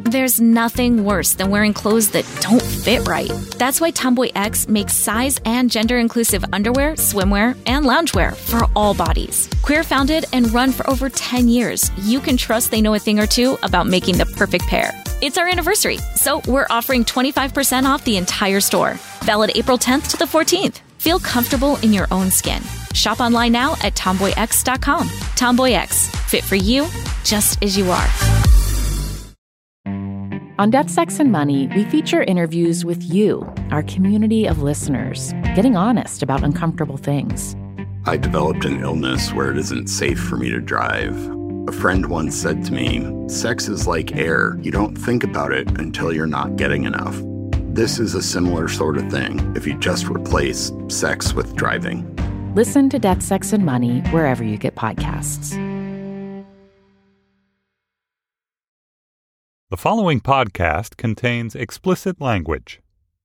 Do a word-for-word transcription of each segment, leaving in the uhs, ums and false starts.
There's nothing worse than wearing clothes that don't fit right. That's why Tomboy X makes size and gender-inclusive underwear, swimwear, and loungewear for all bodies. Queer-founded and run for over ten years, you can trust they know a thing or two about making the perfect pair. It's our anniversary, so we're offering twenty-five percent off the entire store. Valid April tenth to the fourteenth. Feel comfortable in your own skin. Shop online now at tomboy x dot com. Tomboy X, fit for you, just as you are. On Death, Sex, and Money, we feature interviews with you, our community of listeners, getting honest about uncomfortable things. I developed an illness where it isn't safe for me to drive. A friend once said to me, sex is like air. You don't think about it until you're not getting enough. This is a similar sort of thing if you just replace sex with driving. Listen to Death, Sex, and Money wherever you get podcasts. The following podcast contains explicit language.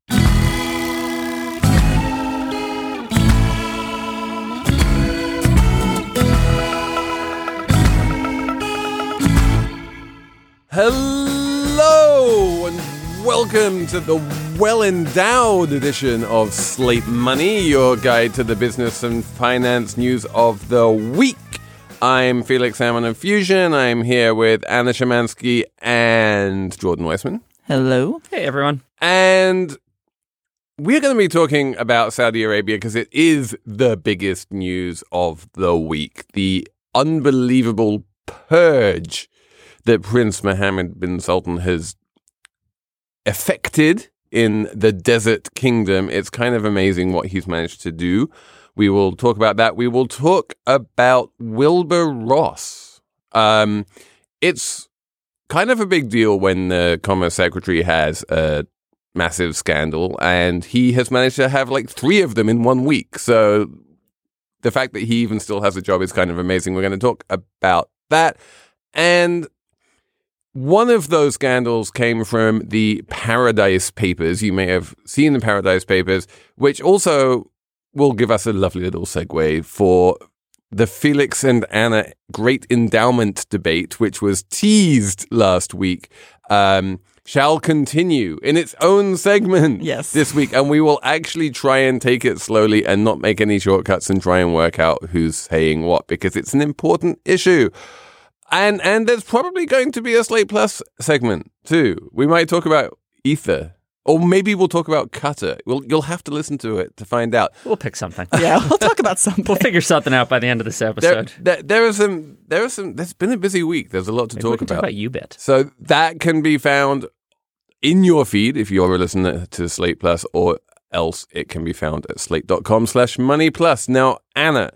Hello and welcome to the well-endowed edition of Slate Money, your guide to the business and finance news of the week. I'm Felix Salmon of Fusion. I'm here with Anna Szymanski and Jordan Weissman. Hello. Hey, everyone. And we're going to be talking about Saudi Arabia because it is the biggest news of the week. The unbelievable purge that Prince Mohammed bin Sultan has effected in the Desert Kingdom. It's kind of amazing what he's managed to do. We will talk about that. We will talk about Wilbur Ross. Um, it's kind of a big deal when the Commerce Secretary has a massive scandal, and he has managed to have like three of them in one week. So the fact that he even still has a job is kind of amazing. We're going to talk about that. And one of those scandals came from the Paradise Papers. You may have seen the Paradise Papers, which also will give us a lovely little segue for the Felix and Anna Great Endowment debate, which was teased last week, um, shall continue in its own segment yes. this week. And we will actually try and take it slowly and not make any shortcuts and try and work out who's saying what, because it's an important issue. And and there's probably going to be a Slate Plus segment, too. We might talk about Ether. Or maybe we'll talk about Qatar. We'll, you'll have to listen to it to find out. We'll pick something. Yeah, we'll talk about something. We'll figure something out by the end of this episode. There, there, there are some. There are some. There's been a busy week. There's a lot to maybe talk we can about. Talk about U-Bit. So that can be found in your feed if you're a listener to Slate Plus, or else it can be found at slate.com slash money plus. Now, Anna,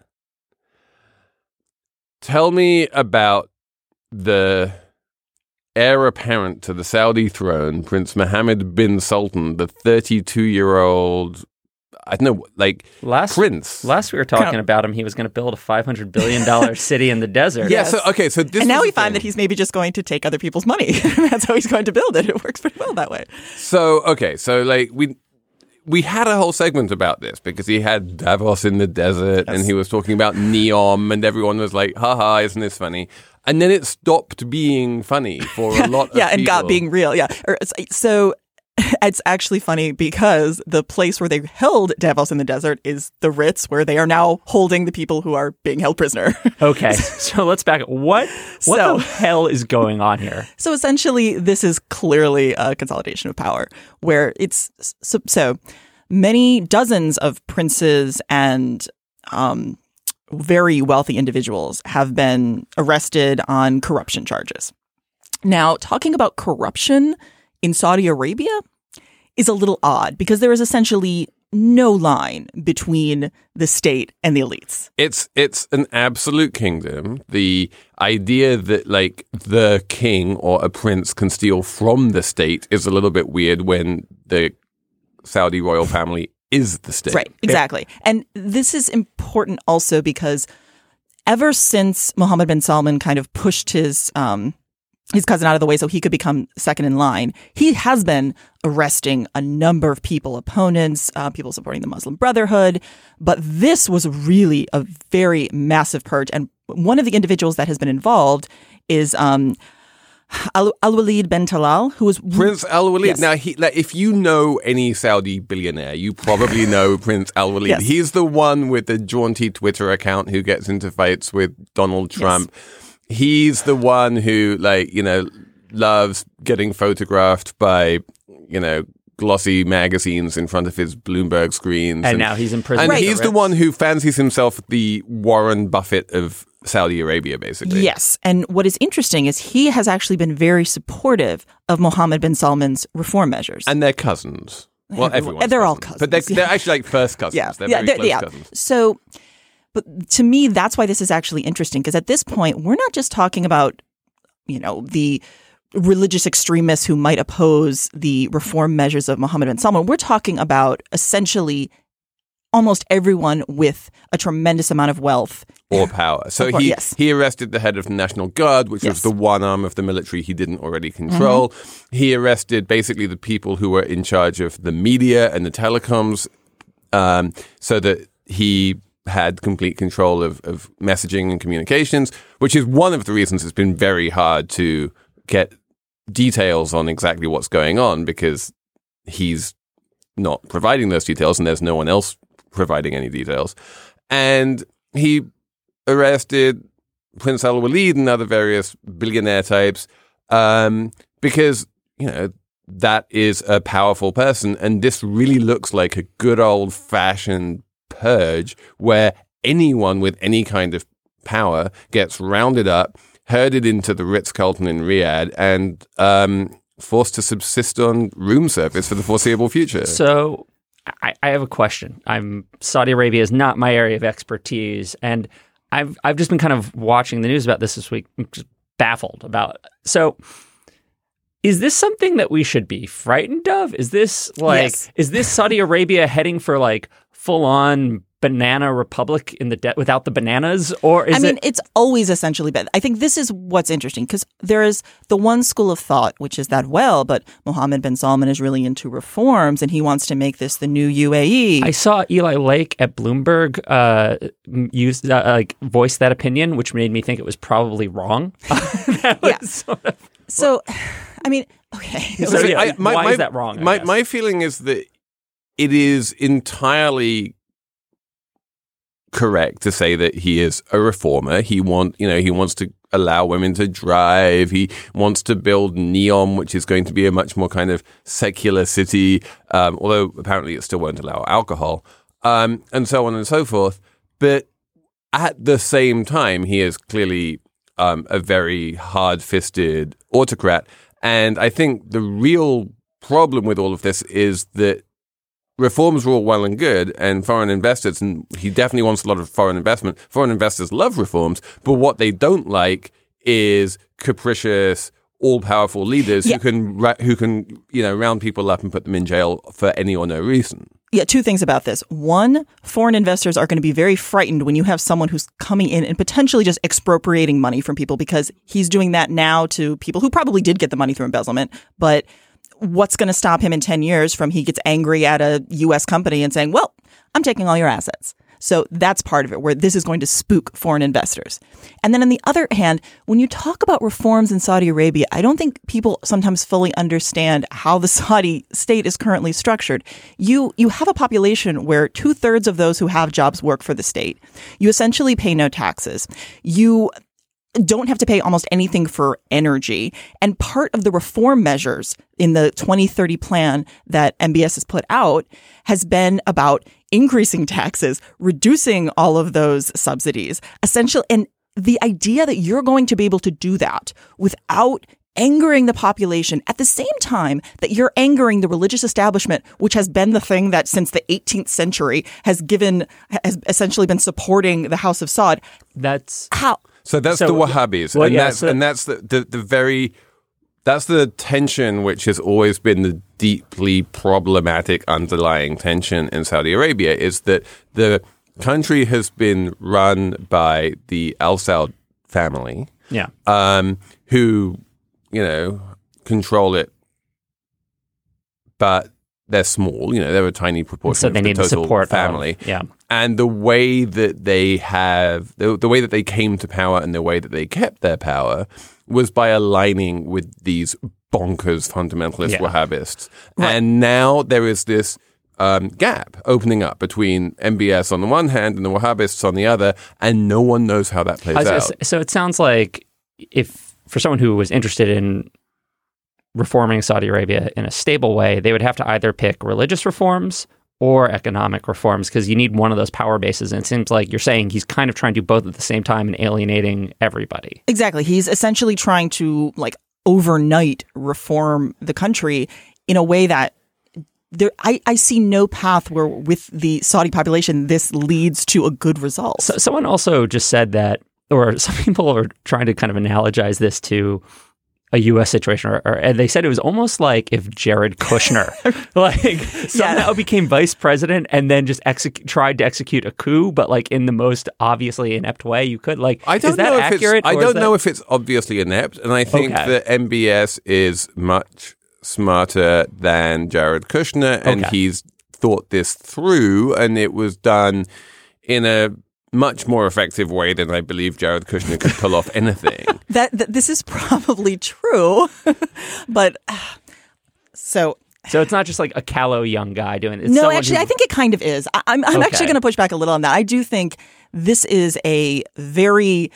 tell me about the heir apparent to the Saudi throne, Prince Mohammed bin Sultan, the thirty-two-year-old, I don't know, like, last, prince. Last we were talking Count. about him, he was going to build a five hundred billion dollars city in the desert. Yeah, yes. so, okay, so this And now we thing. find that he's maybe just going to take other people's money. That's how he's going to build it. It works pretty well that way. So, okay, so, like, we... We had a whole segment about this because he had Davos in the desert yes. and he was talking about Neom and everyone was like, haha, isn't this funny? And then it stopped being funny for a lot of yeah, people. Yeah, and got being real. Yeah. So it's actually funny because the place where they held Davos in the desert is the Ritz, where they are now holding the people who are being held prisoner. Okay. So let's back up. What, what so, the hell is going on here? So essentially, this is clearly a consolidation of power where it's so, so many dozens of princes and um, very wealthy individuals have been arrested on corruption charges. Now, talking about corruption in Saudi Arabia is a little odd because there is essentially no line between the state and the elites. It's it's an absolute kingdom. The idea that like the king or a prince can steal from the state is a little bit weird when the Saudi royal family is the state. Right, exactly. And this is important also because ever since Mohammed bin Salman kind of pushed his um his cousin out of the way so he could become second in line, he has been arresting a number of people, opponents, uh, people supporting the Muslim Brotherhood. But this was really a very massive purge. And one of the individuals that has been involved is um, Al- Al-Walid bin Talal, who was Prince Al-Walid. Yes. Now, he, like, if you know any Saudi billionaire, you probably know Prince Al-Walid. Yes. He's the one with the jaunty Twitter account who gets into fights with Donald Trump. Yes. He's the one who, like, you know, loves getting photographed by, you know, glossy magazines in front of his Bloomberg screens. And, and now he's in prison. And right. he's the one who fancies himself the Warren Buffett of Saudi Arabia, basically. Yes. And what is interesting is he has actually been very supportive of Mohammed bin Salman's reform measures. And they're cousins. Well, everyone's They're all cousins. cousins. But they're, they're actually like first cousins. Yeah. They're yeah, very they're- close yeah. cousins. So, but to me, that's why this is actually interesting, because at this point, we're not just talking about, you know, the religious extremists who might oppose the reform measures of Mohammed bin Salman. We're talking about essentially almost everyone with a tremendous amount of wealth. Or power. So Of course, he, yes. he arrested the head of the National Guard, which Yes. was the one arm of the military he didn't already control. Mm-hmm. He arrested basically the people who were in charge of the media and the telecoms, um, so that he had complete control of, of messaging and communications, which is one of the reasons it's been very hard to get details on exactly what's going on, because he's not providing those details and there's no one else providing any details. And he arrested Prince Al-Walid and other various billionaire types um, because, you know, that is a powerful person. And this really looks like a good old-fashioned purge where anyone with any kind of power gets rounded up, herded into the Ritz-Carlton in Riyadh, and um, forced to subsist on room service for the foreseeable future. So I, I have a question. I'm Saudi Arabia is not my area of expertise, and I've I've just been kind of watching the news about this this week. I'm just baffled about. So, is this something that we should be frightened of? Is this like Yes. is this Saudi Arabia heading for like full on banana republic in the de- without the bananas, or is I mean, it? it's always essentially bad. I think this is what's interesting, because there is the one school of thought, which is that, well, but Mohammed bin Salman is really into reforms and he wants to make this the new U A E. I saw Eli Lake at Bloomberg uh, use uh, like voice that opinion, which made me think it was probably wrong. That was Yeah. sort of, So, I mean, okay. So, yeah, I- my- why my- is that wrong? I My guess? my feeling is that it is entirely correct to say that he is a reformer. He want you know he wants to allow women to drive. He wants to build Neom, which is going to be a much more kind of secular city. Um, although apparently it still won't allow alcohol, um, and so on and so forth. But at the same time, he is clearly um, a very hard-fisted autocrat. And I think the real problem with all of this is that reforms are all well and good, and foreign investors, and he definitely wants a lot of foreign investment. Foreign investors love reforms, but what they don't like is capricious, all-powerful leaders Yeah. who can ra- who can you know round people up and put them in jail for any or no reason. Yeah, two things about this. One, foreign investors are going to be very frightened when you have someone who's coming in and potentially just expropriating money from people, because he's doing that now to people who probably did get the money through embezzlement. But what's going to stop him in ten years from he gets angry at a U S company and saying, well, I'm taking all your assets. So that's part of it, where this is going to spook foreign investors. And then on the other hand, when you talk about reforms in Saudi Arabia, I don't think people sometimes fully understand how the Saudi state is currently structured. You you have a population where two thirds of those who have jobs work for the state. You essentially pay no taxes. You don't have to pay almost anything for energy. And part of the reform measures in the twenty thirty plan that M B S has put out has been about increasing taxes, reducing all of those subsidies, essentially. And the idea that you're going to be able to do that without angering the population at the same time that you're angering the religious establishment, which has been the thing that since the eighteenth century has given, has essentially been supporting the House of Saud. That's How? So that's So- the Wahhabis, well, and yeah, that's so- and that's the, the the very that's the tension which has always been the deeply problematic underlying tension in Saudi Arabia, is that the country has been run by the Al Saud family, yeah. um, who you know control it, but they're small. You know, they're a tiny proportion So they of the need the total support family. of- yeah. And the way that they have, the, the way that they came to power and the way that they kept their power was by aligning with these bonkers fundamentalist Yeah. Wahhabists. And now there is this um, gap opening up between M B S on the one hand and the Wahhabists on the other, and no one knows how that plays I was gonna out. say- So it sounds like if for someone who was interested in reforming Saudi Arabia in a stable way, they would have to either pick religious reforms or economic reforms because you need one of those power bases. And it seems like you're saying he's kind of trying to do both at the same time and alienating everybody. Exactly. He's essentially trying to like overnight reform the country in a way that there, I, I see no path where with the Saudi population this leads to a good result. So, someone also just said that, or some people are trying to kind of analogize this to a U S situation, or, or and they said it was almost like if Jared Kushner like somehow became vice president and then just exec- tried to execute a coup, but like in the most obviously inept way you could. Like, I don't is that know accurate? if it's, I or don't is that- know if it's obviously inept, and I think Okay. that M B S is much smarter than Jared Kushner, and Okay. he's thought this through, and it was done in a much more effective way than I believe Jared Kushner could pull off anything. that, that this is probably true, but so So it's not just like a callow young guy doing it. It's no, someone actually, who- I think it kind of is. I, I'm, I'm Okay. actually going to push back a little on that. I do think this is a very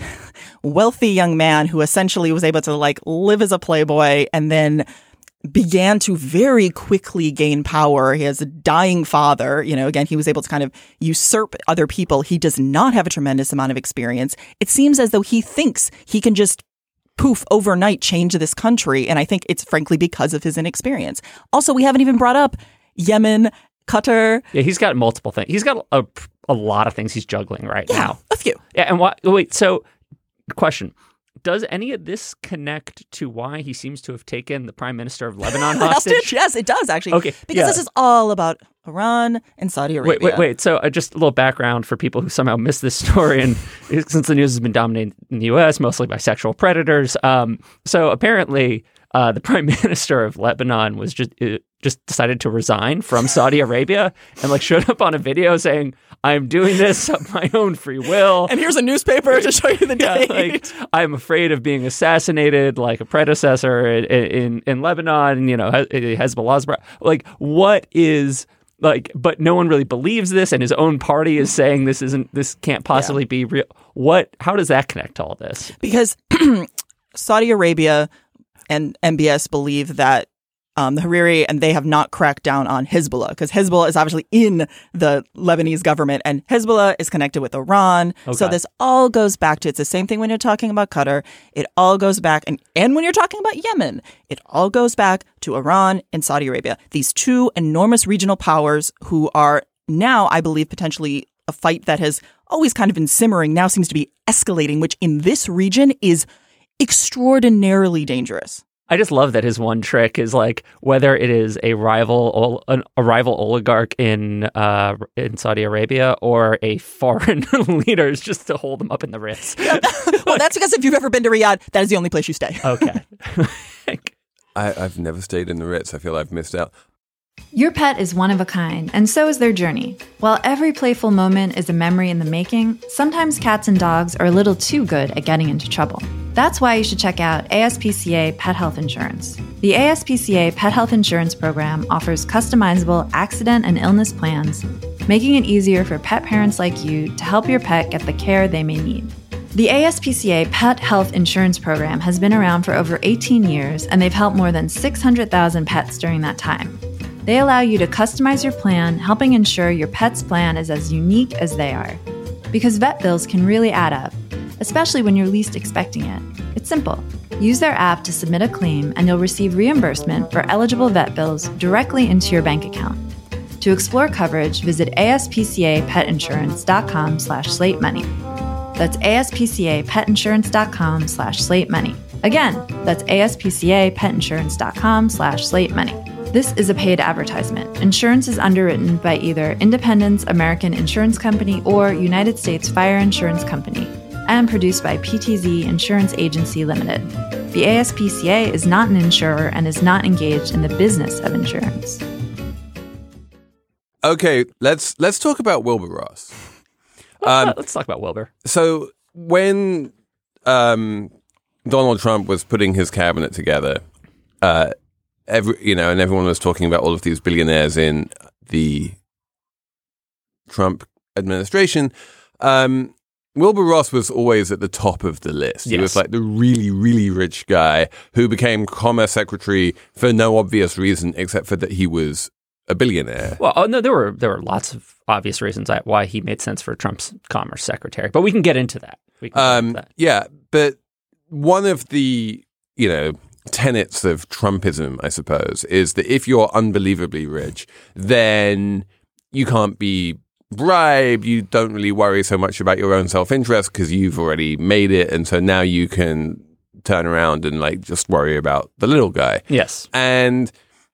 wealthy young man who essentially was able to like live as a playboy and then began to very quickly gain power. He has a dying father. You know, again, he was able to kind of usurp other people. He does not have a tremendous amount of experience. It seems as though he thinks he can just poof overnight change this country. And I think it's frankly because of his inexperience. Also, we haven't even brought up Yemen, Qatar. yeah, he's got multiple things. He's got a, a lot of things he's juggling right Yeah, now. a few. Yeah, and why? Wait, so question: does any of this connect to why he seems to have taken the prime minister of Lebanon hostage? Hostage? Yes, it does actually. Okay, because yeah. this is all about Iran and Saudi Arabia. Wait, wait, wait. So uh, just a little background for people who somehow missed this story. And since the news has been dominated in the U S, mostly by sexual predators. Um, so apparently uh, the prime minister of Lebanon was just uh, just decided to resign from Saudi Arabia and like showed up on a video saying, I'm doing this of my own free will. And here's a newspaper to show you the Yeah, date. like, I'm afraid of being assassinated like a predecessor in in, in Lebanon. You know, He- Hezbollah's bro- like what is like, but no one really believes this, and his own party is saying this isn't, this can't possibly be real. What? How does that connect to all this? Because Saudi Arabia and M B S believe that um, the Hariri and they have not cracked down on Hezbollah because Hezbollah is obviously in the Lebanese government and Hezbollah is connected with Iran. So Okay. this all goes back to, it's the same thing when you're talking about Qatar. It all goes back, and, and when you're talking about Yemen, it all goes back to Iran and Saudi Arabia. These two enormous regional powers who are now, I believe, potentially a fight that has always kind of been simmering now seems to be escalating, which in this region is extraordinarily dangerous. I just love that his one trick is like whether it is a rival ol- an, a rival oligarch in uh, in Saudi Arabia or a foreign leader is just to hold them up in the Ritz. Well, that's because if you've ever been to Riyadh, that is the only place you stay. Okay. I, I've never stayed in the Ritz. I feel I've missed out. Your pet is one of a kind, and so is their journey. While every playful moment is a memory in the making, sometimes cats and dogs are a little too good at getting into trouble. That's why you should check out A S P C A Pet Health Insurance. The A S P C A Pet Health Insurance Program offers customizable accident and illness plans, making it easier for pet parents like you to help your pet get the care they may need. The A S P C A Pet Health Insurance Program has been around for over eighteen years, and they've helped more than six hundred thousand pets during that time. They allow you to customize your plan, helping ensure your pet's plan is as unique as they are. Because vet bills can really add up, especially when you're least expecting it. It's simple. Use their app to submit a claim, and you'll receive reimbursement for eligible vet bills directly into your bank account. To explore coverage, visit aspcapetinsurance.com slash slate money. That's aspcapetinsurance.com slash slate money. Again, that's aspcapetinsurance.com slash slate money. This is a paid advertisement. Insurance is underwritten by either Independence American Insurance Company or United States Fire Insurance Company and produced by P T Z Insurance Agency Limited. The A S P C A is not an insurer and is not engaged in the business of insurance. Okay, let's let's talk about Wilbur Ross. Um, Let's talk about Wilbur. So when um, Donald Trump was putting his cabinet together, uh, every you know, and everyone was talking about all of these billionaires in the Trump administration. Um, Wilbur Ross was always at the top of the list. He Yes. was like the really, really rich guy who became Commerce Secretary for no obvious reason except for that he was a billionaire. Well, oh, no, there were there were lots of obvious reasons why he made sense for Trump's Commerce Secretary, but we can get into that. We can get Um, into that. yeah, but one of the, you know, tenets of Trumpism, I suppose, is that if you're unbelievably rich, then you can't be bribed. You don't really worry so much about your own self-interest because you've already made it. And so now you can turn around and like just worry about the little guy. Yes. And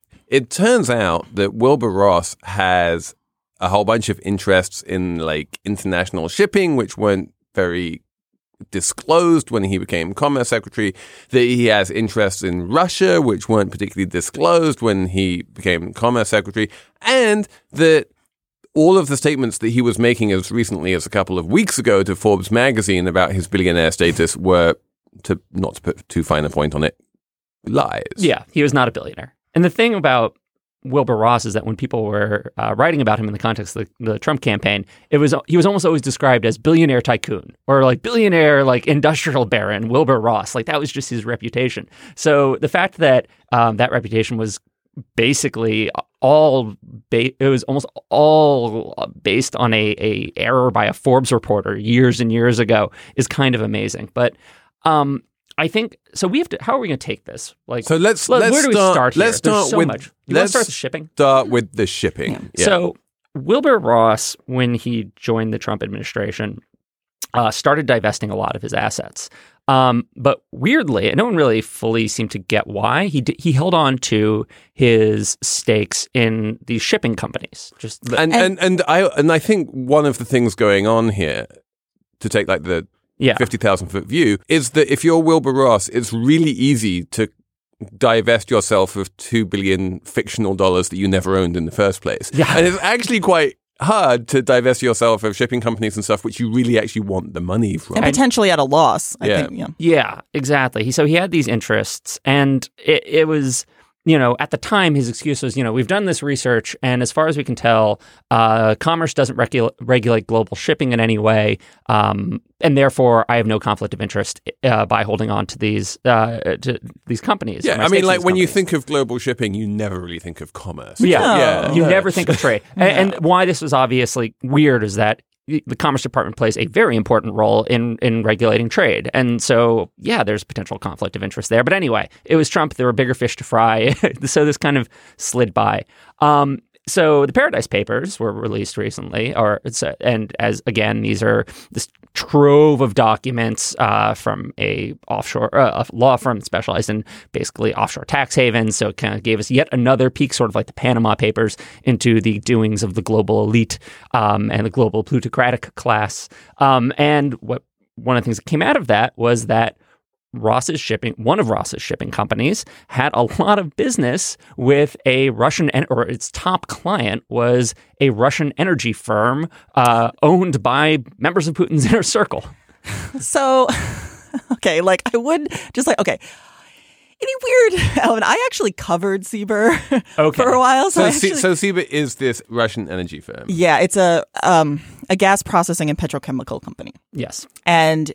it turns out that Wilbur Ross has a whole bunch of interests in like international shipping, which weren't very disclosed when he became Commerce Secretary, that he has interests in Russia, which weren't particularly disclosed when he became Commerce Secretary, and that all of the statements that he was making as recently as a couple of weeks ago to Forbes magazine about his billionaire status were, to not to put too fine a point on it, lies. Yeah, he was not a billionaire. And the thing about Wilbur Ross is that when people were uh, writing about him in the context of the, the Trump campaign, it was he was almost always described as billionaire tycoon or like billionaire like industrial baron Wilbur Ross. Like that was just his reputation. So the fact that um, that reputation was basically all ba- it was almost all based on a, a error by a Forbes reporter years and years ago is kind of amazing. But um, I think so. We have to. How are we going to take this? Like, So let's let- let's where do we start, start here? Let's There's start so with much. You want to let's start with shipping? Start with the shipping. Yeah. So Wilbur Ross, when he joined the Trump administration, uh, started divesting a lot of his assets. Um, but weirdly, and no one really fully seemed to get why, he d- he held on to his stakes in these shipping companies. Just the, and, and and I and I think one of the things going on here, to take like the yeah, fifty thousand foot view, is that if you're Wilbur Ross, it's really easy to divest yourself of two billion fictional dollars that you never owned in the first place. Yeah. And it's actually quite hard to divest yourself of shipping companies and stuff which you really actually want the money from. And potentially at a loss, I Yeah. think. Yeah. Yeah, exactly. He, so he had these interests, and it, it was, you know, at the time, his excuse was, you know, we've done this research, and as far as we can tell, uh, commerce doesn't regu- regulate global shipping in any way, um, and therefore, I have no conflict of interest uh, by holding on to these uh, to these companies. Yeah, my I mean, stakes in like these when you companies. think of global shipping, you never really think of commerce. Yeah, No. yeah. you never think of trade. And, and why this was obviously weird is that the Commerce Department plays a very important role in in regulating trade. And so, yeah, there's potential conflict of interest there. But anyway, it was Trump. There were bigger fish to fry. So this kind of slid by. Um, so the Paradise Papers were released recently, or it's a, and as again, these are this trove of documents uh, from a offshore uh, a law firm that specialized in basically offshore tax havens. So it kind of gave us yet another peek, sort of like the Panama Papers, into the doings of the global elite um, and the global plutocratic class. Um, and what one of the things that came out of that was that Ross's shipping, one of Ross's shipping companies, had a lot of business with a Russian, en- or its top client was a Russian energy firm uh, owned by members of Putin's inner circle. So, okay, like I would just like, okay. Any weird element? I actually covered Sieber Okay. for a while. So, So, I Se- actually, so Sieber is this Russian energy firm. yeah, it's a um, a gas processing and petrochemical company. Yes. And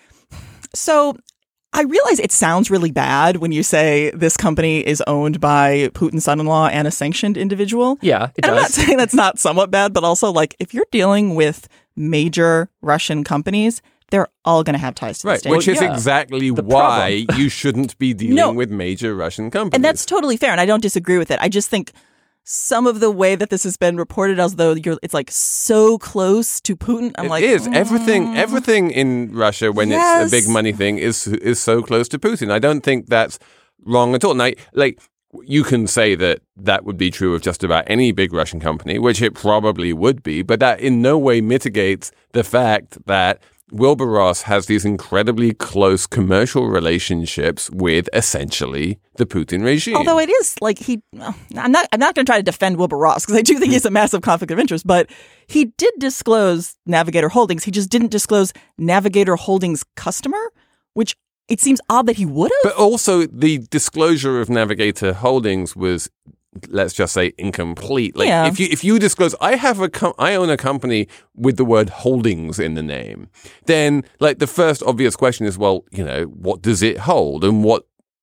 so I realize it sounds really bad when you say this company is owned by Putin's son-in-law and a sanctioned individual. Yeah, it And I'm not does. saying that's not somewhat bad, but also like if you're dealing with major Russian companies, they're all going to have ties to the Right, state. which is yeah. exactly The why you shouldn't be dealing No. with major Russian companies. And that's totally fair, and I don't disagree with it. I just think some of the way that this has been reported as though you're, it's like so close to Putin. I'm It like, is. everything. mm. Everything in Russia when Yes. it's a big money thing is is so close to Putin. I don't think that's wrong at all. Now, like you can say that that would be true of just about any big Russian company, which it probably would be, but that in no way mitigates the fact that Wilbur Ross has these incredibly close commercial relationships with essentially the Putin regime. Although it is like he, I'm not, I'm not going to try to defend Wilbur Ross because I do think he's a massive conflict of interest. But he did disclose Navigator Holdings. He just didn't disclose Navigator Holdings customer, which it seems odd that he would have. But also the disclosure of Navigator Holdings was, let's just say, incomplete. Like yeah. if you if you disclose, I have a com- I own a company with the word holdings in the name, then like the first obvious question is, well, you know, what does it hold, and what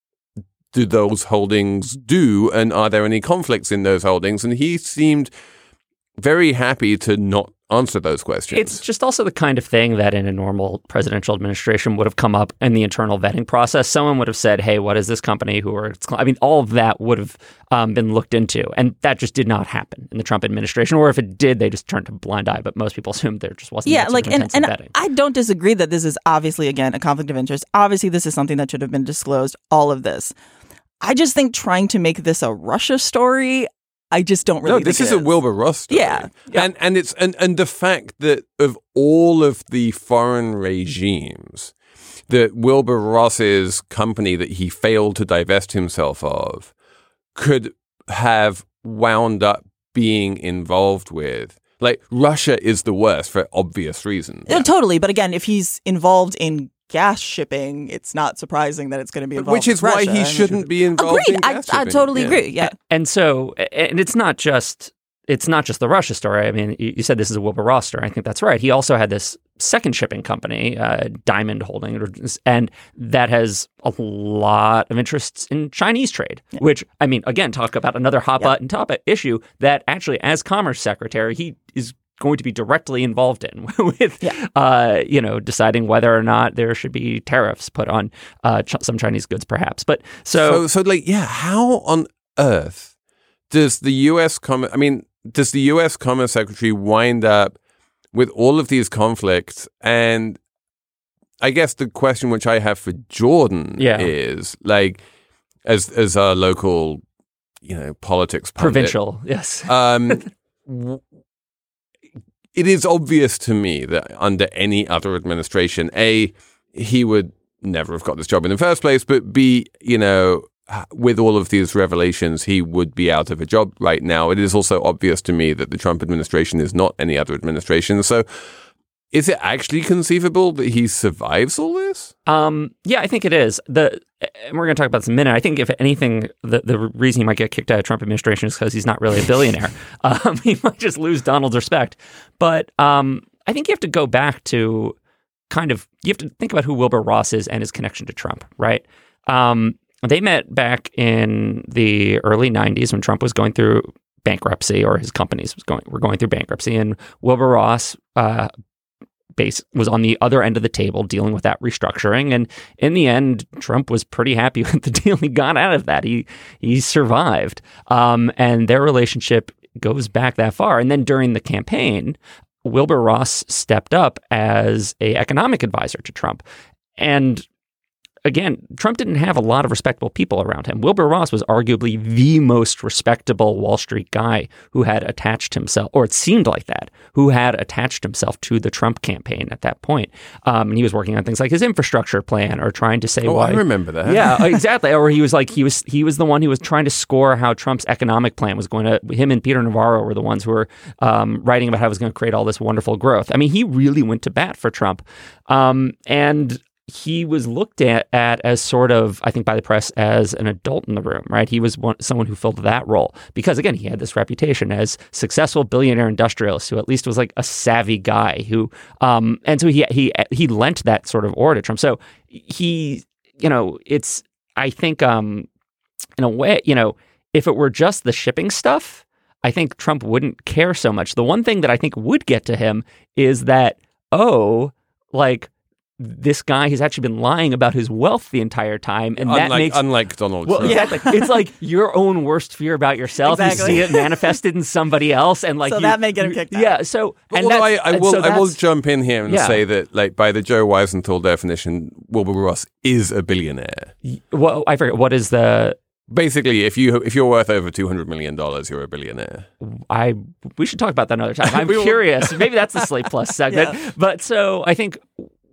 do those holdings do, and are there any conflicts in those holdings? And he seemed very happy to not answer those questions. It's just also the kind of thing that in a normal presidential administration would have come up in the internal vetting process. Someone would have said, hey, what is this company? Who are its I mean, all of that would have um, been looked into. And that just did not happen in the Trump administration. Or if it did, they just turned a blind eye. But most people assumed there just wasn't yeah, that like, sort of and, and vetting. I don't disagree that this is obviously, again, a conflict of interest. Obviously, this is something that should have been disclosed, all of this. I just think trying to make this a Russia story, I just don't really No, this think is it a Wilbur Ross story. Yeah. yeah. And and it's and, and the fact that of all of the foreign regimes that Wilbur Ross's company that he failed to divest himself of could have wound up being involved with, like Russia is the worst for obvious reasons. Yeah. Totally. But again, if he's involved in gas shipping, it's not surprising that it's going to be involved Which is with why Russia. he shouldn't be involved Agreed. in gas I, I shipping. totally Yeah. agree. Yeah. And so, and it's not just it's not just the Russia story. I mean, you said this is a Wilbur Ross story. I think that's right. He also had this second shipping company, uh, Diamond Holdings, and that has a lot of interests in Chinese trade, yeah. which, I mean, again, talk about another hot yeah. button topic issue that actually, as Commerce Secretary, he is going to be directly involved in with, yeah. uh, you know, deciding whether or not there should be tariffs put on uh, ch- some Chinese goods, perhaps. But so, so, so, like, yeah, how on earth does the U S Com- I mean, does the U S Commerce Secretary wind up with all of these conflicts? And I guess the question which I have for Jordan yeah. is, like, as as our local, you know, politics pundit, provincial, yes. Um, w- it is obvious to me that under any other administration, A, he would never have got this job in the first place, but B, you know, with all of these revelations, he would be out of a job right now. It is also obvious to me that the Trump administration is not any other administration. So is it actually conceivable that he survives all this? Um, yeah, I think it is. The and we're going to talk about this in a minute. I think, if anything, the, the reason he might get kicked out of the Trump administration is because he's not really a billionaire. um, he might just lose Donald's respect. But um, I think you have to go back to kind of, you have to think about who Wilbur Ross is and his connection to Trump, right? Um, they met back in the early nineties when Trump was going through bankruptcy, or his companies was going were going through bankruptcy, and Wilbur Ross uh, base was on the other end of the table dealing with that restructuring. And in the end, Trump was pretty happy with the deal he got out of that. He he survived, um, and their relationship goes back that far. And then during the campaign, Wilbur Ross stepped up as a economic advisor to Trump, and again, Trump didn't have a lot of respectable people around him. Wilbur Ross was arguably the most respectable Wall Street guy who had attached himself, or it seemed like that, who had attached himself to the Trump campaign at that point. Um, and he was working on things like his infrastructure plan, or trying to say oh, why. I remember that. Yeah, exactly. Or he was like, he was he was the one who was trying to score how Trump's economic plan was going to, him and Peter Navarro were the ones who were um, writing about how it was going to create all this wonderful growth. I mean, he really went to bat for Trump. Um, and he was looked at, at as sort of, I think by the press, as an adult in the room, right? He was one, someone who filled that role because, again, he had this reputation as successful billionaire industrialist who at least was like a savvy guy who, um, and so he he he lent that sort of aura to Trump. So he, you know, it's, I think, um, in a way, you know, if it were just the shipping stuff, I think Trump wouldn't care so much. The one thing that I think would get to him is that, oh, like, this guy has actually been lying about his wealth the entire time, and unlike, that makes unlike Donald well, Trump. Exactly. It's like your own worst fear about yourself. Exactly. You see it manifested in somebody else, and like so you, that may get him kicked out. Yeah. So, and although I, I and will, so I will jump in here and yeah. say that, like, by the Joe Weisenthal definition, Wilbur Ross is a billionaire. Well, I forget what is the. Basically, if you if you're worth over two hundred million dollars, you're a billionaire. I we should talk about that another time. I'm curious. Maybe that's the Slate Plus segment. Yeah. But so I think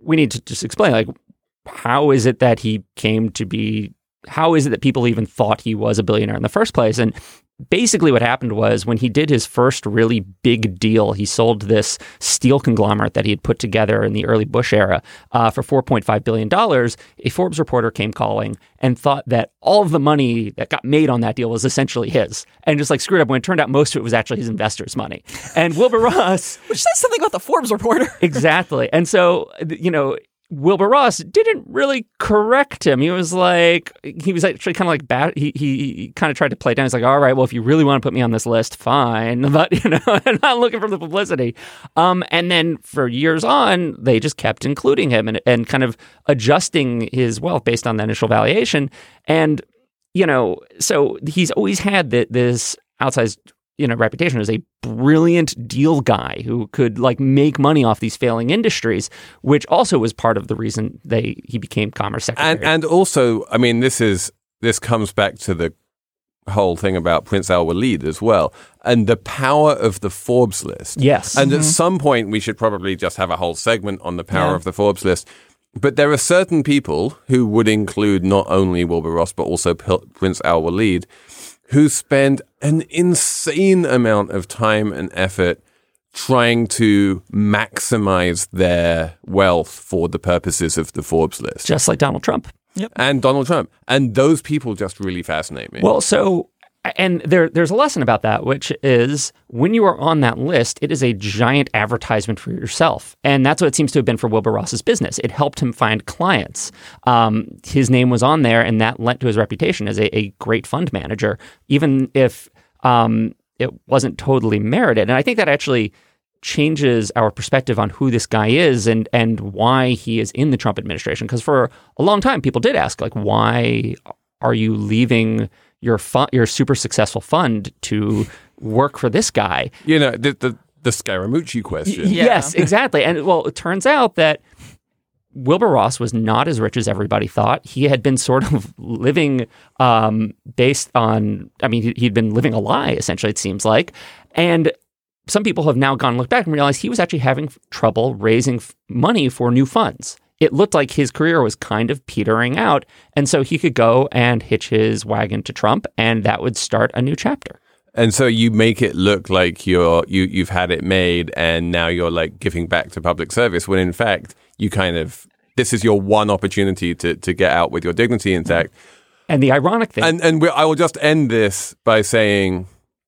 we need to just explain, like, how is it that he came to be, how is it that people even thought he was a billionaire in the first place? And basically what happened was when he did his first really big deal, he sold this steel conglomerate that he had put together in the early Bush era uh, for four point five billion dollars. A Forbes reporter came calling and thought that all of the money that got made on that deal was essentially his, and just like screwed up when it turned out most of it was actually his investors' money. And Wilbur Ross... Which says something about the Forbes reporter. Exactly. And so, you know, Wilbur Ross didn't really correct him. He was like, he was actually kind of like bad. He, he, he kind of tried to play it down. He's like, all right, well, if you really want to put me on this list, fine. But, you know, I'm not looking for the publicity. Um, and then for years on, they just kept including him and, and kind of adjusting his wealth based on the initial valuation. And, you know, so he's always had the, this outsized, you know, reputation as a brilliant deal guy who could like make money off these failing industries, which also was part of the reason they he became Commerce Secretary. And and also, I mean, this is this comes back to the whole thing about Prince Al-Walid as well, and the power of the Forbes list. Yes, and mm-hmm. at some point we should probably just have a whole segment on the power yeah. of the Forbes list. But there are certain people who would include not only Wilbur Ross but also P- Prince Al-Walid, who spend an insane amount of time and effort trying to maximize their wealth for the purposes of the Forbes list. Just like Donald Trump. Yep. And Donald Trump. And those people just really fascinate me. Well, so, and there, there's a lesson about that, which is when you are on that list, it is a giant advertisement for yourself. And that's what it seems to have been for Wilbur Ross's business. It helped him find clients. Um, his name was on there, and that lent to his reputation as a, a great fund manager, even if um, it wasn't totally merited. And I think that actually changes our perspective on who this guy is and and why he is in the Trump administration. Because for a long time, people did ask, like, why are you leaving your fun, your super successful fund to work for this guy? You know, the the, the Scaramucci question. Y- yes, exactly. And well, it turns out that Wilbur Ross was not as rich as everybody thought. He had been sort of living um, based on, I mean, he'd been living a lie, essentially, it seems like. And some people have now gone and looked back and realized he was actually having trouble raising f- money for new funds. It looked like his career was kind of petering out. And so he could go and hitch his wagon to Trump, and that would start a new chapter. And so you make it look like you're, you, you've had it made and now you're like giving back to public service, when in fact you kind of, this is your one opportunity to, to get out with your dignity intact. And the ironic thing. And, and we, I will just end this by saying,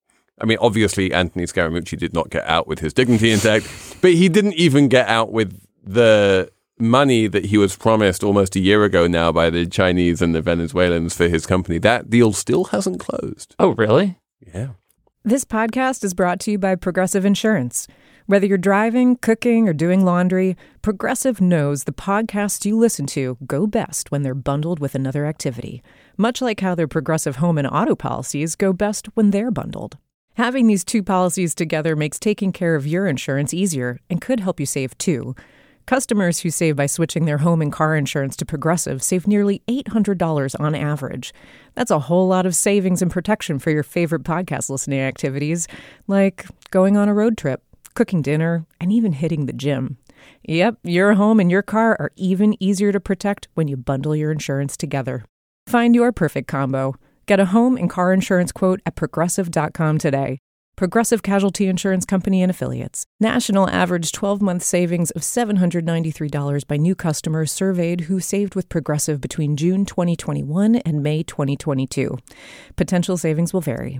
I mean, obviously Anthony Scaramucci did not get out with his dignity intact, but he didn't even get out with the money that he was promised almost a year ago now by the Chinese and the Venezuelans for his company. That deal still hasn't closed. Oh, really? Yeah. This podcast is brought to you by Progressive Insurance. Whether you're driving, cooking, or doing laundry, Progressive knows the podcasts you listen to go best when they're bundled with another activity, much like how their Progressive home and auto policies go best when they're bundled. Having these two policies together makes taking care of your insurance easier and could help you save too. Customers who save by switching their home and car insurance to Progressive save nearly eight hundred dollars on average. That's a whole lot of savings and protection for your favorite podcast listening activities, like going on a road trip, cooking dinner, and even hitting the gym. Yep, your home and your car are even easier to protect when you bundle your insurance together. Find your perfect combo. Get a home and car insurance quote at progressive dot com today. Progressive Casualty Insurance Company and Affiliates. National average twelve-month savings of seven hundred ninety-three dollars by new customers surveyed who saved with Progressive between June twenty twenty-one and May twenty twenty-two. Potential savings will vary.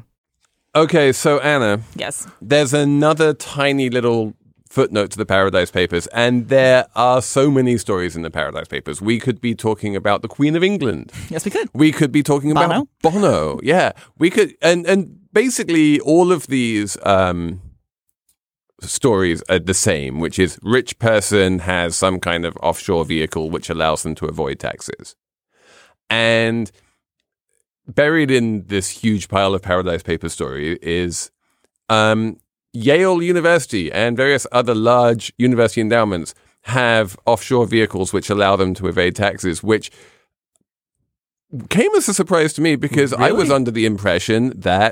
Okay, so Anna. Yes. There's another tiny little footnote to the Paradise Papers, and there are so many stories in the Paradise Papers. We could be talking about the Queen of England. Yes, we could. We could be talking about Bono. Bono. Yeah, we could, and and basically all of these um, stories are the same, which is rich person has some kind of offshore vehicle which allows them to avoid taxes, and buried in this huge pile of Paradise Papers story is um. Yale University and various other large university endowments have offshore vehicles which allow them to evade taxes, which came as a surprise to me because Really? I was under the impression that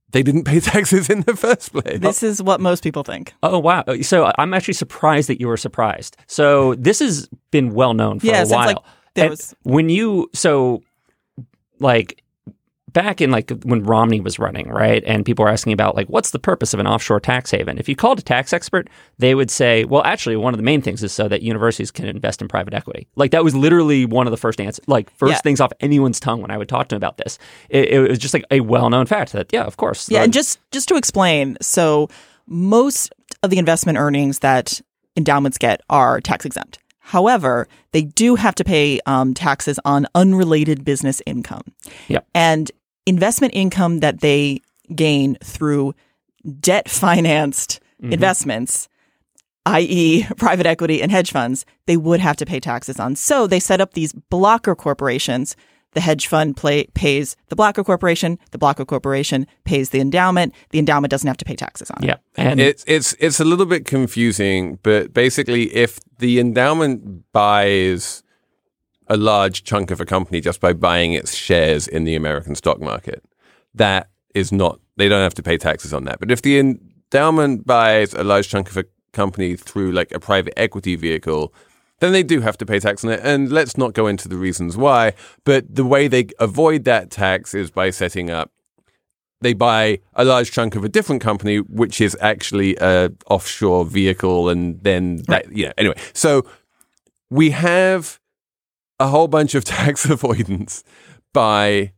they didn't pay taxes in the first place. This is what most people think. Oh, wow. So I'm actually surprised that you were surprised. So this has been well known for Yeah, a since, while. like, there And was- when you, so like back in like when Romney was running, right? And people were asking about like, what's the purpose of an offshore tax haven? If you called a tax expert, they would say, well, actually, one of the main things is so that universities can invest in private equity. Like that was literally one of the first answers, like first Yeah. things off anyone's tongue when I would talk to them about this. It, it was just like a well-known fact that, yeah, of course. Yeah, the- and just just to explain, so most of the investment earnings that endowments get are tax exempt. However, they do have to pay um, taxes on unrelated business income. Yep. And investment income that they gain through debt financed Mm-hmm. investments, that is private equity and hedge funds, they would have to pay taxes on. So they set up these blocker corporations. The hedge fund play, pays the blocker corporation. The blocker corporation pays the endowment. The endowment doesn't have to pay taxes on it. yeah. And It's it's it's a little bit confusing, but basically, if the endowment buys a large chunk of a company just by buying its shares in the American stock market, that is not, they don't have to pay taxes on that. But if the endowment buys a large chunk of a company through like a private equity vehicle, then they do have to pay tax on it. And let's not go into the reasons why, but the way they avoid that tax is by setting up, they buy a large chunk of a different company, which is actually a offshore vehicle. And then that, Right. you know, anyway, so we have a whole bunch of tax avoidance by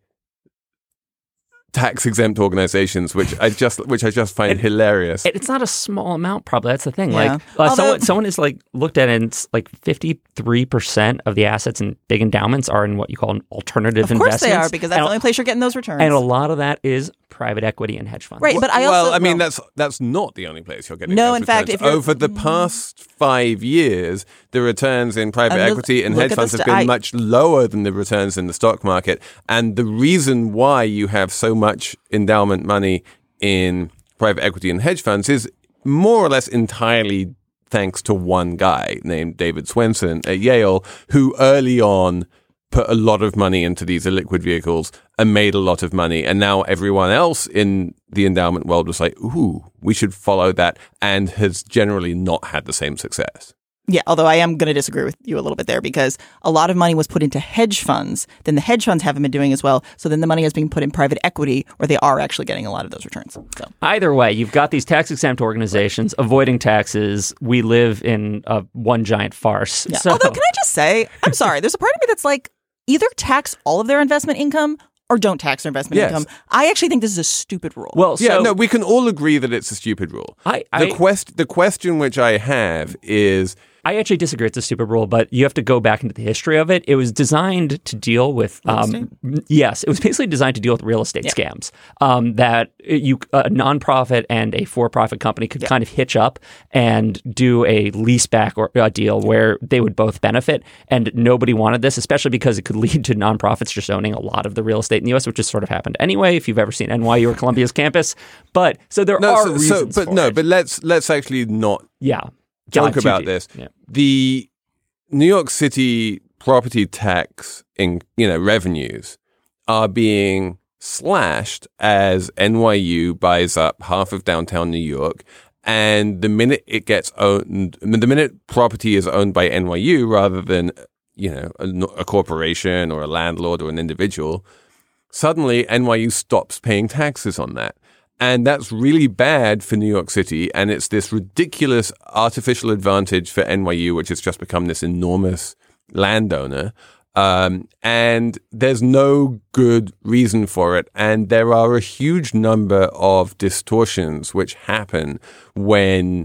tax exempt organizations, which I just which I just find hilarious. it's not a small amount, probably. That's the thing. Yeah. Like uh, Although- someone, someone is like looked at it and it's like fifty-three percent of the assets in big endowments are in what you call an alternative Of course investments. they are, because that's and, the only place you're getting those returns. and a lot of that is private equity and hedge funds. Right, but I also... well, I mean well, that's that's not the only place you're getting. No, those in fact, returns. if you're- over the past five years, the returns in private And look- equity and look hedge at the funds have st- been I- much lower than the returns in the stock market. And the reason why you have so much endowment money in private equity and hedge funds is more or less entirely thanks to one guy named David Swenson at Yale, who early on put a lot of money into these illiquid vehicles and made a lot of money. And now everyone else in the endowment world was like, ooh, we should follow that, and has generally not had the same success. Yeah, although I am going to disagree with you a little bit there, because a lot of money was put into hedge funds. Then the hedge funds haven't been doing as well. So then the money is being put in private equity, where they are actually getting a lot of those returns. So Either way, you've got these tax exempt organizations avoiding taxes. We live in a one giant farce. yeah. So, Although, can I just say, I'm sorry, there's a part of me that's like, either tax all of their investment income or don't tax their investment Yes. income. I actually think this is a stupid rule. well, Yeah, so no, we can all agree that it's a stupid rule. I, The, I, quest- the question which I have is, I actually disagree. It's a stupid rule, but you have to go back into the history of it. It was designed to deal with, um, yes, it was basically designed to deal with real estate Yeah. scams. Um, that you, a nonprofit and a for-profit company could Yeah. kind of hitch up and do a leaseback or a deal where they would both benefit. And nobody wanted this, especially because it could lead to nonprofits just owning a lot of the real estate in the U S, which has sort of happened anyway. If you've ever seen N Y U or Columbia's campus, but so there no, are so, so- reasons but for no, it. but let's let's actually not yeah, talk Dive too about deep. this. Yeah. The New York City property tax in you know revenues are being slashed as N Y U buys up half of downtown New York, and the minute it gets owned, the minute property is owned by N Y U rather than you know a, a corporation or a landlord or an individual, suddenly N Y U stops paying taxes on that. And that's really bad for New York City. And it's this ridiculous artificial advantage for N Y U, which has just become this enormous landowner. Um, and there's no good reason for it. And there are a huge number of distortions which happen when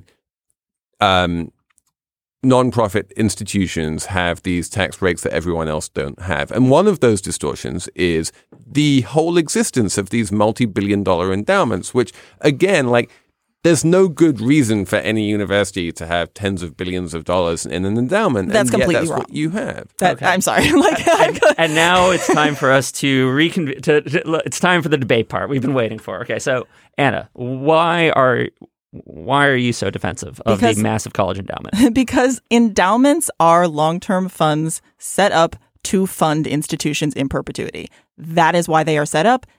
um, nonprofit institutions have these tax breaks that everyone else don't have. And one of those distortions is the whole existence of these multi-billion dollar endowments, which again, like, there's no good reason for any university to have tens of billions of dollars in an endowment. That's and yet completely that's wrong. what you have. that, I'm sorry. like, And now it's time for us to reconvene. To, to, it's time for the debate part we've been waiting for. Okay, so Anna, why are why are you so defensive of Because- the massive college endowment? because endowments are long-term funds set up to fund institutions in perpetuity. That is why they are set up.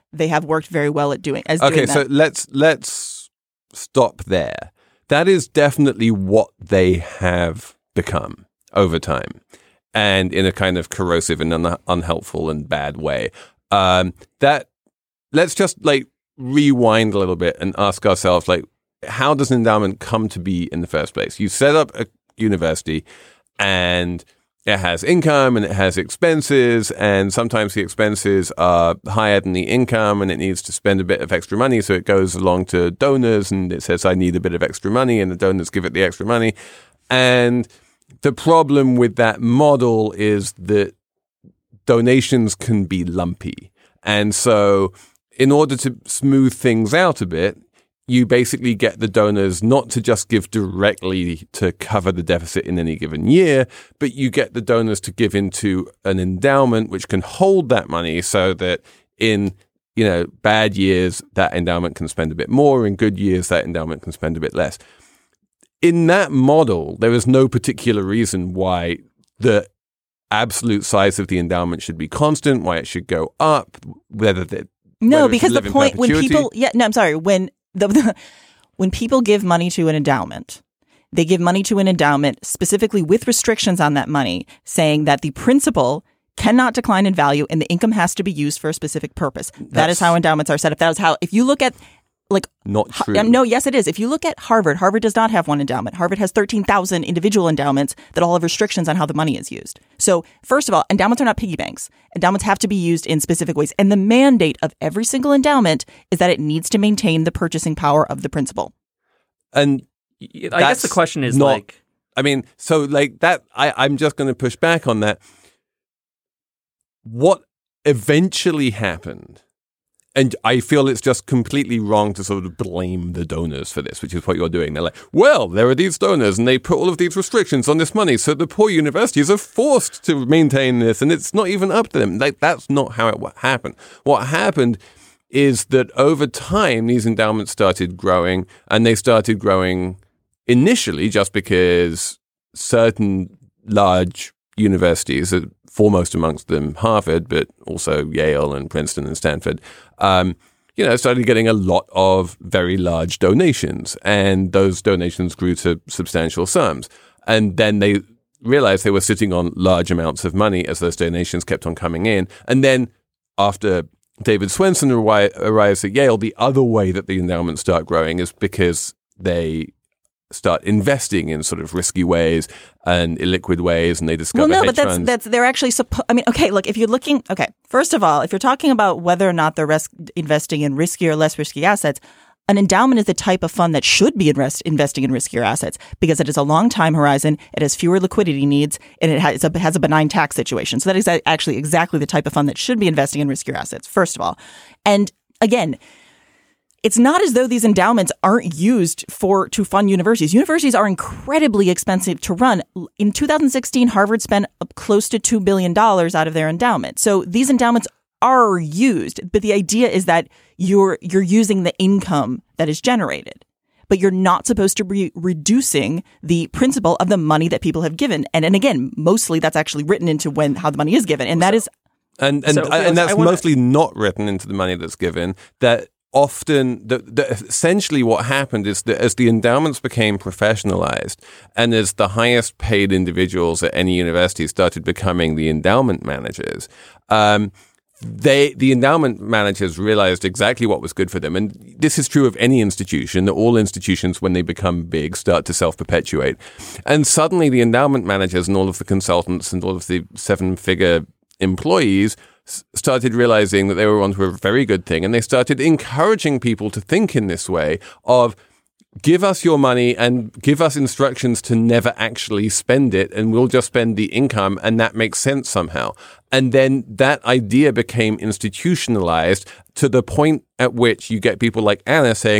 they have worked very well at doing. As okay, doing so that. let's let's stop there. That is definitely what they have become over time, and in a kind of corrosive and un- unhelpful and bad way. Um, that let's just like rewind a little bit and ask ourselves, like, how does an endowment come to be in the first place? You set up a university, and it has income and it has expenses, and sometimes the expenses are higher than the income, and it needs to spend a bit of extra money, so it goes along to donors and it says, I need a bit of extra money, and the donors give it the extra money. And the problem with that model is that donations can be lumpy. And so in order to smooth things out a bit, you basically get the donors not to just give directly to cover the deficit in any given year, but you get the donors to give into an endowment which can hold that money so that in, you know, bad years, that endowment can spend a bit more. In good years, that endowment can spend a bit less. In that model, there is no particular reason why the absolute size of the endowment should be constant, why it should go up, whether that No, whether it because should the live in point when perpetuity. people, yeah, no, I'm sorry. When the, the when people give money to an endowment, they give money to an endowment specifically with restrictions on that money, saying that the principal cannot decline in value and the income has to be used for a specific purpose. That That's is how endowments are set up. That is how, if you look at like Not true. Ha- no, yes, it is. If you look at Harvard, Harvard does not have one endowment. Harvard has thirteen thousand individual endowments that all have restrictions on how the money is used. So first of all, endowments are not piggy banks. Endowments have to be used in specific ways. And the mandate of every single endowment is that it needs to maintain the purchasing power of the principal. And I that's guess the question is not, like, I mean, so like that, I, I'm just going to push back on that. What eventually happened, and I feel it's just completely wrong to sort of blame the donors for this, which is what you're doing. They're like, well, there are these donors and they put all of these restrictions on this money, so the poor universities are forced to maintain this, and it's not even up to them. Like, that's not how it happened. What happened is that over time, these endowments started growing, and they started growing initially just because certain large universities, foremost amongst them Harvard, but also Yale and Princeton and Stanford, um, you know, started getting a lot of very large donations, and those donations grew to substantial sums. And then they realized they were sitting on large amounts of money as those donations kept on coming in. And then after David Swenson arri- arrives at Yale, the other way that the endowments start growing is because they start investing in sort of risky ways and illiquid ways, and they discover Well, no, hedge but that's funds. that's they're actually supposed. I mean, okay, look, if you're looking, okay, first of all, if you're talking about whether or not they're res- investing in riskier or less risky assets, an endowment is the type of fund that should be invest- investing in riskier assets because it has a long time horizon, it has fewer liquidity needs, and it has, a, has a benign tax situation. So that is actually exactly the type of fund that should be investing in riskier assets, first of all. And again, it's not as though these endowments aren't used for to fund universities. Universities are incredibly expensive to run. In two thousand sixteen, Harvard spent close to two billion dollars out of their endowment. So these endowments are used, but the idea is that you're you're using the income that is generated, but you're not supposed to be reducing the principal of the money that people have given. And and again, mostly that's actually written into when how the money is given, and that is and and So, and that's I wanna- mostly not written into the money that's given. That often, the, the, essentially what happened is that as the endowments became professionalized and as the highest paid individuals at any university started becoming the endowment managers, um, they the endowment managers realized exactly what was good for them. And this is true of any institution, that all institutions, when they become big, start to self-perpetuate. And suddenly the endowment managers and all of the consultants and all of the seven-figure employees started realizing that they were onto a very good thing, and they started encouraging people to think in this way of give us your money and give us instructions to never actually spend it, and we'll just spend the income, and that makes sense somehow. And then that idea became institutionalized to the point at which you get people like Anna saying,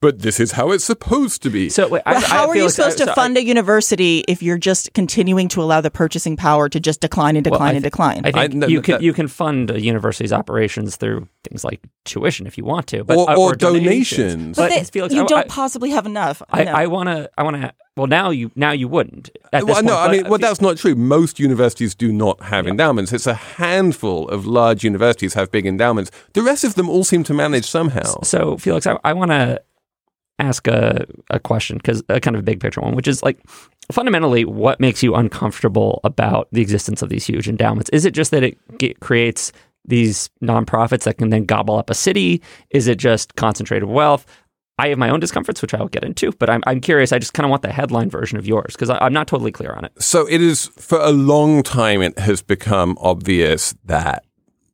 but this is how it's supposed to be. So wait, Well, I, how I are feel you like- supposed so to I- fund a university if you're just continuing to allow the purchasing power to just decline and Well, decline I and thi- decline? I think I- no, you no, can that- you can fund a university's operations through things like tuition if you want to, but Or- uh, or donations. donations. but But they- Felix, you I- don't I- possibly have enough. I, No. I want to. I want to. Well, now you now you wouldn't. At this Well, no, point, I but mean, well, fe- that's not true. Most universities do not have endowments. It's a handful of large universities have big endowments. The rest of them all seem to manage somehow. So, Felix, I, I want to ask a, a question, because a kind of a big picture one, which is like fundamentally what makes you uncomfortable about the existence of these huge endowments? Is it just that it ge- creates these nonprofits that can then gobble up a city? Is it just concentrated wealth? I have my own discomforts, which I'll get into, but I'm, I'm curious. I just kind of want the headline version of yours, because I'm not totally clear on it. So it is, for a long time, it has become obvious that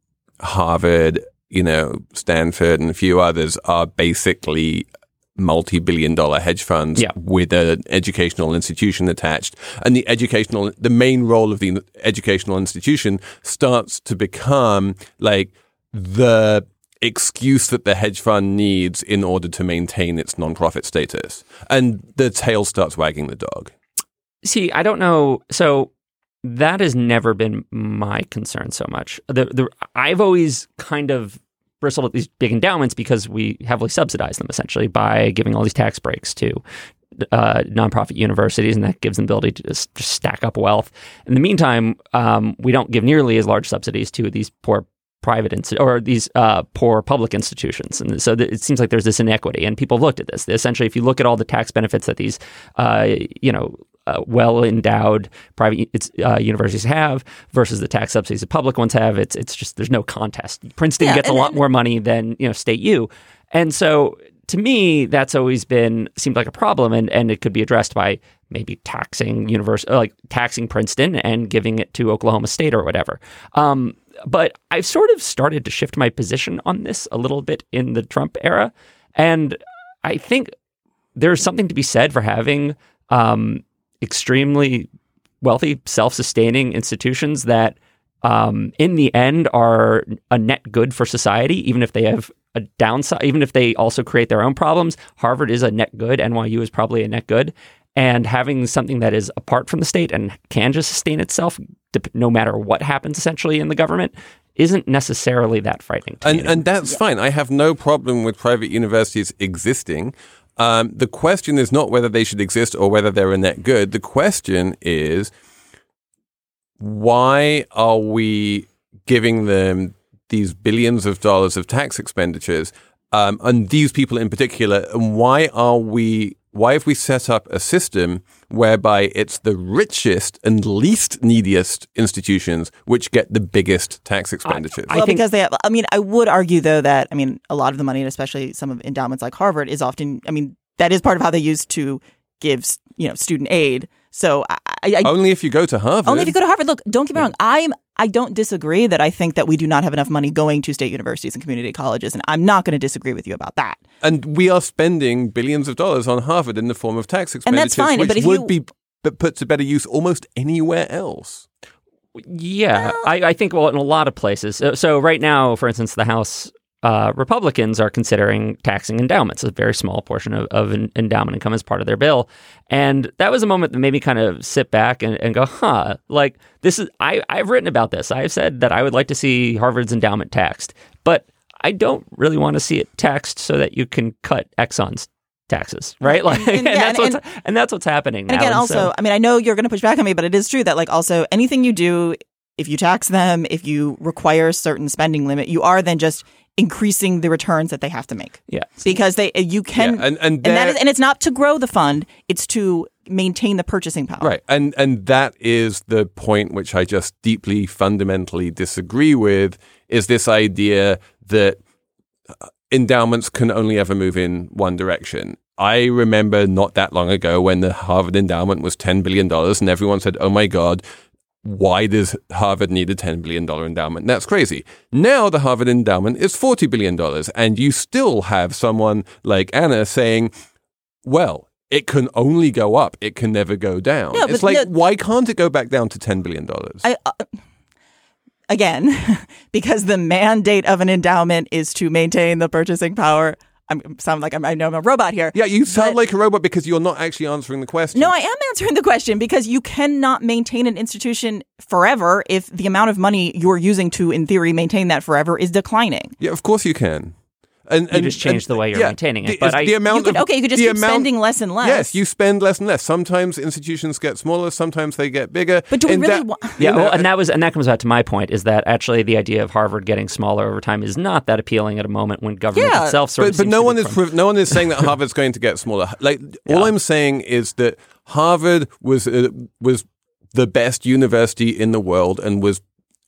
Harvard, you know, Stanford and a few others are basically multi-billion dollar hedge funds Yeah. with an educational institution attached. And the educational, the main role of the educational institution starts to become like the excuse that the hedge fund needs in order to maintain its nonprofit status. And the tail starts wagging the dog. See, I don't know. So that has never been my concern so much. The, the, I've always kind of bristled at these big endowments because we heavily subsidize them essentially by giving all these tax breaks to uh, nonprofit universities, and that gives them the ability to just, just stack up wealth. In the meantime, um, we don't give nearly as large subsidies to these poor private insti- or these uh, poor public institutions. And so th- it seems like there's this inequity, and people have looked at this. Essentially, if you look at all the tax benefits that these, uh, you know, uh, well-endowed private uh, universities have versus the tax subsidies the public ones have, it's it's just, there's no contest. Princeton Yeah, gets a and- lot and- more money than, you know, State U. And so to me, that's always been, seemed like a problem, and, and it could be addressed by maybe taxing university, like taxing Princeton and giving it to Oklahoma State or whatever. Um, but I've sort of started to shift my position on this a little bit in the Trump era. And I think there's something to be said for having um, extremely wealthy, self-sustaining institutions that um, in the end are a net good for society, even if they have a downside, even if they also create their own problems. Harvard is a net good. N Y U is probably a net good. And having something that is apart from the state and can just sustain itself no matter what happens essentially in the government isn't necessarily that frightening to And, me. and that's fine. I have no problem with private universities existing. Um, the question is not whether they should exist or whether they're a net good. The question is, why are we giving them these billions of dollars of tax expenditures, um, and these people in particular, and why are we, why have we set up a system whereby it's the richest and least neediest institutions which get the biggest tax expenditures? I well, think- because they have, I mean, I would argue, though, that, I mean, a lot of the money, and especially some of endowments like Harvard, is often, I mean, that is part of how they use to give, you know, student aid. So I, I, Only if you go to Harvard. only if you go to Harvard. Look, don't get me wrong. I'm I don't disagree that I think that we do not have enough money going to state universities and community colleges, and I'm not going to disagree with you about that. And we are spending billions of dollars on Harvard in the form of tax And expenditures, that's fine, which but if would you- be b- put to better use almost anywhere else. Yeah, I, I think, well, in a lot of places. So, so right now, for instance, the House uh, Republicans are considering taxing endowments, a very small portion of, of an endowment income as part of their bill. And that was a moment that made me kind of sit back and, and go, huh, like this is, I, I've written about this. I've said that I would like to see Harvard's endowment taxed, but I don't really want to see it taxed so that you can cut Exxon's taxes, right? Like, and, and- yeah, that's and- what's, and that's what's happening now. And again, And also, so- I mean, I know you're going to push back on me, but it is true that, like, also anything you do, if you tax them, if you require a certain spending limit, you are then just increasing the returns that they have to make. yeah. Because they, you can, Yeah, and- and that there- is, and it's not to grow the fund; it's to maintain the purchasing power. Right. And and that is the point which I just deeply fundamentally disagree with, is this idea that endowments can only ever move in one direction. I remember not that long ago when the Harvard endowment was ten billion dollars and everyone said, oh my God, why does Harvard need a ten billion dollars endowment? That's crazy. Now the Harvard endowment is forty billion dollars, and you still have someone like Anna saying, well, it can only go up. It can never go down. No, it's but like, no- why can't it go back down to ten billion dollars? I, uh, again, because the mandate of an endowment is to maintain the purchasing power. I'm sound like I'm, I know I'm a robot here. Yeah, you sound but, like a robot because you're not actually answering the question. No, I am answering the question because you cannot maintain an institution forever if the amount of money you're using to, in theory, maintain that forever is declining. Yeah, of course you can. And, you and, just change and, the way you're yeah, maintaining it. The, but I, the amount you could, of, okay, you could just keep amount, spending less and less. Yes, you spend less and less. Sometimes institutions get smaller, sometimes they get bigger. But do we and really that, want? Yeah, well, and that was and that comes back to my point is that actually the idea of Harvard getting smaller over time is not that appealing at a moment when government yeah, itself sort but, of. But no one is from, no one is saying that Harvard's going to get smaller. Like yeah. all I'm saying is that Harvard was uh, was the best university in the world and was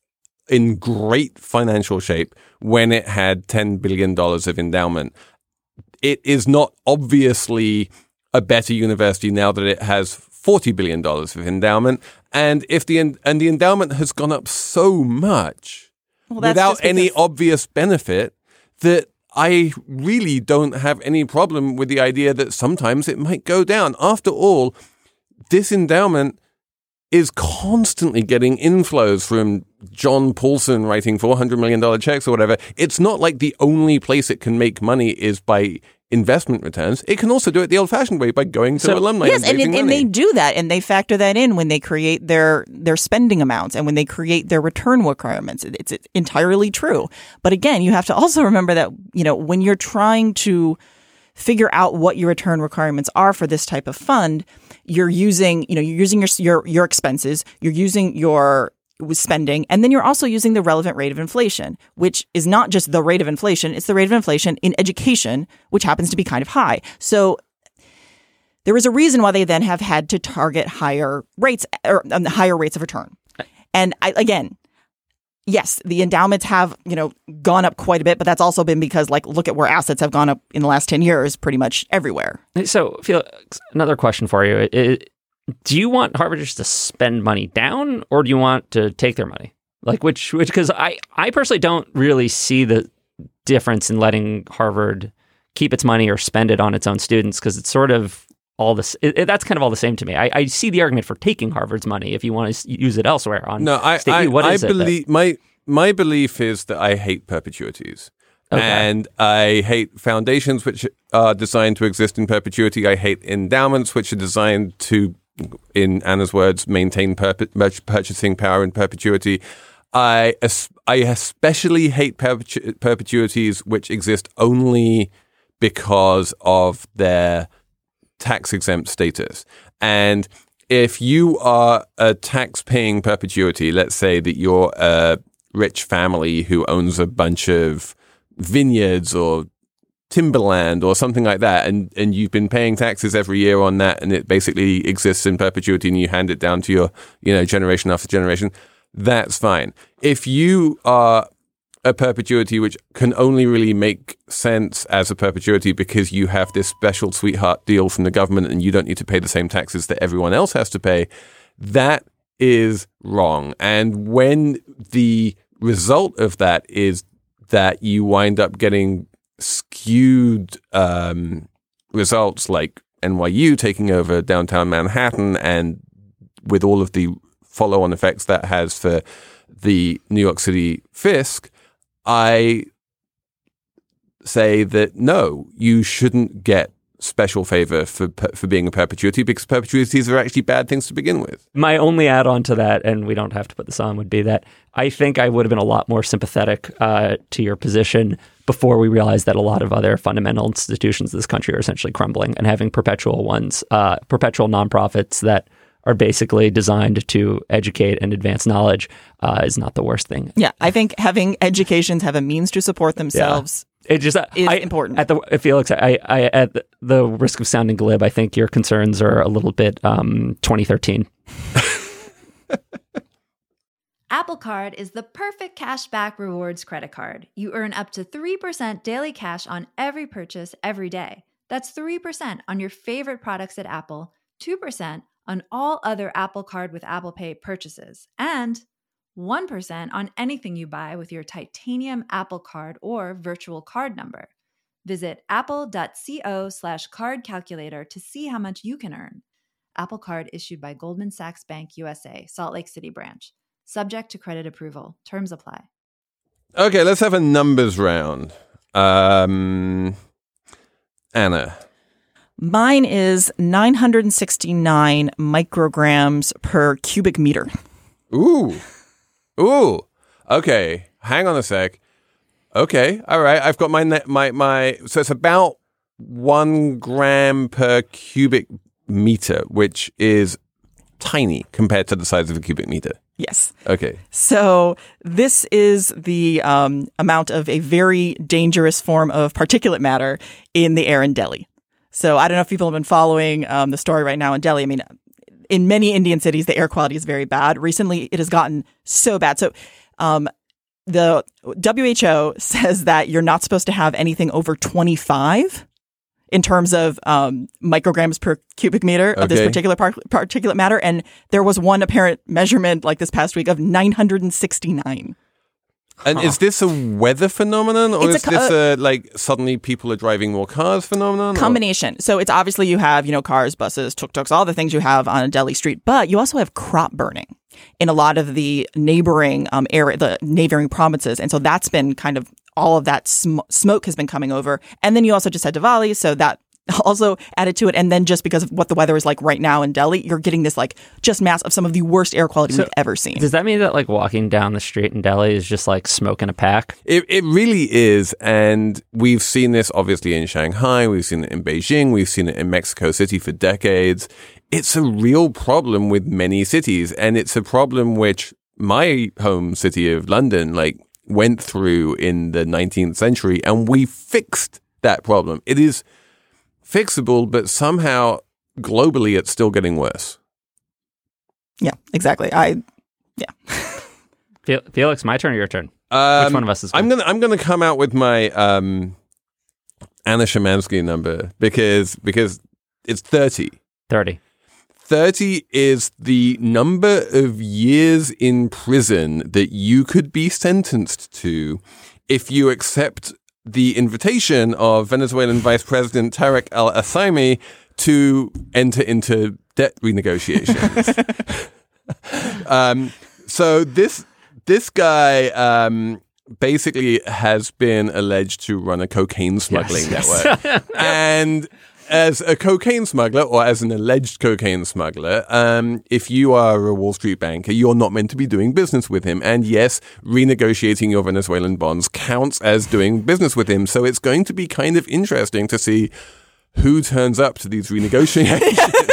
in great financial shape when it had ten billion dollars of endowment. It is not obviously a better university now that it has forty billion dollars of endowment. And if the and the endowment has gone up so much well, without any obvious benefit that I really don't have any problem with the idea that sometimes it might go down. After all, this endowment is constantly getting inflows from John Paulson writing four hundred million dollars checks or whatever. It's not like the only place it can make money is by investment returns. It can also do it the old-fashioned way by going to so, alumni yes, and and, and, and they do that, and they factor that in when they create their their spending amounts and when they create their return requirements. It's, it's entirely true. But again, you have to also remember that, you know, when you're trying to figure out what your return requirements are for this type of fund, you're using, you know, you're using your your your expenses, you're using your spending, and then you're also using the relevant rate of inflation, which is not just the rate of inflation, it's the rate of inflation in education, which happens to be kind of high. So there is a reason why they then have had to target higher rates or um, higher rates of return. And I, again, yes, the endowments have, you know, gone up quite a bit, but that's also been because, like, look at where assets have gone up in the last ten years pretty much everywhere. So, Felix, another question for you. It, do you want Harvarders to spend money down or do you want to take their money? Like, which, which, because I, I personally don't really see the difference in letting Harvard keep its money or spend it on its own students because it's sort of all this. It, it, that's kind of all the same to me. I, I see the argument for taking Harvard's money if you want to use it elsewhere. On no, I, state I, what I is believe it that, my my belief is that I hate perpetuities. Okay. And I hate foundations which are designed to exist in perpetuity. I hate endowments which are designed to, in Anna's words, maintain perpe- purchasing power in perpetuity. I I especially hate perpetu- perpetuities which exist only because of their tax-exempt status. And if you are a tax-paying perpetuity, let's say that you're a rich family who owns a bunch of vineyards or timberland or something like that, and, and you've been paying taxes every year on that, and it basically exists in perpetuity, and you hand it down to your, you know, generation after generation, that's fine. If you are a perpetuity which can only really make sense as a perpetuity because you have this special sweetheart deal from the government and you don't need to pay the same taxes that everyone else has to pay, that is wrong. And when the result of that is that you wind up getting skewed um, results like N Y U taking over downtown Manhattan and with all of the follow-on effects that has for the New York City fisc, I say that no, you shouldn't get special favor for for being a perpetuity because perpetuities are actually bad things to begin with. My only add-on to that, and we don't have to put this on, would be that I think I would have been a lot more sympathetic uh, to your position before we realized that a lot of other fundamental institutions in this country are essentially crumbling, and having perpetual ones, uh, perpetual nonprofits that are basically designed to educate and advance knowledge uh, is not the worst thing. Yeah, I think having educations have a means to support themselves yeah. it just, is I, important. At the Felix, I, I, at the, the risk of sounding glib, I think your concerns are a little bit um, twenty thirteen. Apple Card is the perfect cashback rewards credit card. You earn up to three percent daily cash on every purchase every day. That's three percent on your favorite products at Apple, two percent on all other Apple Card with Apple Pay purchases, and one percent on anything you buy with your titanium Apple Card or virtual card number. Visit apple.co slash card calculator to see how much you can earn. Apple Card issued by Goldman Sachs Bank U S A, Salt Lake City branch. Subject to credit approval. Terms apply. Okay, let's have a numbers round. Um, Anna? Mine is nine hundred sixty-nine micrograms per cubic meter. Ooh. Ooh. Okay. Hang on a sec. Okay. All right. I've got my, my, my, so it's about one gram per cubic meter, which is tiny compared to the size of a cubic meter. Yes. Okay. So this is the um, amount of a very dangerous form of particulate matter in the air in Delhi. So I don't know if people have been following um, the story right now in Delhi. I mean, in many Indian cities, the air quality is very bad. Recently, it has gotten so bad. So um, the W H O says that you're not supposed to have anything over twenty-five in terms of um, micrograms per cubic meter of Okay. this particular par- particulate matter. And there was one apparent measurement like this past week of nine hundred sixty-nine. And is this a weather phenomenon, or It's is a co- this a, like, suddenly people are driving more cars phenomenon? or- Combination. So it's obviously you have, you know, cars, buses, tuk-tuks, all the things you have on a Delhi street, but you also have crop burning in a lot of the neighboring um, area, the neighboring provinces. And so that's been kind of all of that sm- smoke has been coming over. And then you also just had Diwali, so that also added to it. And then just because of what the weather is like right now in Delhi, you're getting this like just mass of some of the worst air quality So we've ever seen. Does that mean that like walking down the street in Delhi is just like smoking a pack? It it really is, and we've seen this obviously in Shanghai, we've seen it in Beijing, we've seen it in Mexico City for decades. It's a real problem with many cities, and it's a problem which my home city of London like went through in the nineteenth century, and we fixed that problem. It is fixable, but somehow globally it's still getting worse. Yeah, exactly. I, yeah. Fel- Felix, my turn or your turn? Um, Which one of us is I'm going? gonna I'm gonna come out with my um, Anna Szymanski number because because it's thirty. thirty. thirty is the number of years in prison that you could be sentenced to if you accept the invitation of Venezuelan Vice President Tarek al-Assaimi to enter into debt renegotiations. um, so this this guy um, basically has been alleged to run a cocaine smuggling Yes, network. And as a cocaine smuggler, or as an alleged cocaine smuggler, um, if you are a Wall Street banker, you're not meant to be doing business with him. And yes, renegotiating your Venezuelan bonds counts as doing business with him. So it's going to be kind of interesting to see who turns up to these renegotiations.